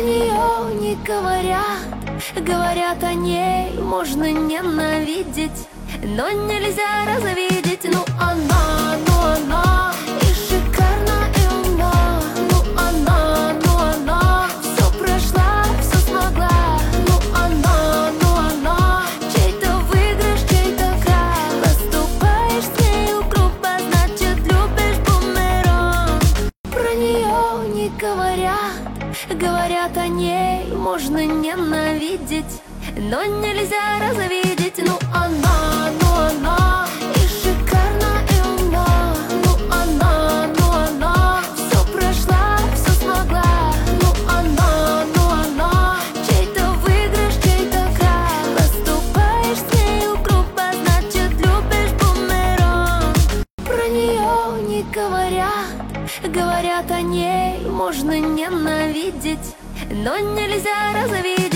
нее не говорят, говорят о ней можно ненавидеть, но нельзя развидеть. Ну она и шикарна, и умна. Ну она все прошла, все смогла. Ну она чей-то выигрыш, чей-то крах. Поступаешь с нею грубо, значит любишь бумеранг. Про нее не говорят, говорят о ней можно ненавидеть, но нельзя развидеть. Ну она и шикарна, и умна. Ну она все прошла, все смогла. Ну она чей-то выигрыш, чей-то крах. Поступаешь с нею грубо, значит любишь бумеранг. Про нее не говорят, говорят о ней можно ненавидеть, но нельзя развидеть.